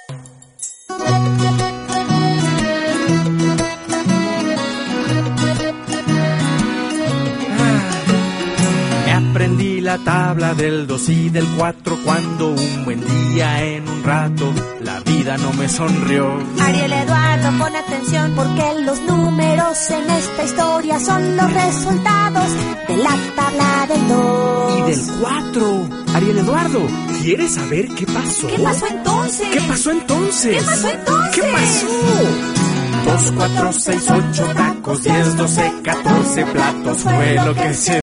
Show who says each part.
Speaker 1: Aprendí la tabla del 2 y del 4 cuando un buen día en un rato la vida no me sonrió.
Speaker 2: Ariel Eduardo, pon atención porque los números en esta historia son los resultados de la tabla del 2
Speaker 1: y del 4. Ariel Eduardo, ¿quieres saber qué pasó?
Speaker 2: ¿Qué pasó entonces?
Speaker 1: ¿Qué pasó entonces?
Speaker 2: ¿Qué pasó entonces?
Speaker 1: ¿Qué pasó? 2, 4, 6, 8 tacos, 10, 12, 14 platos fue lo que se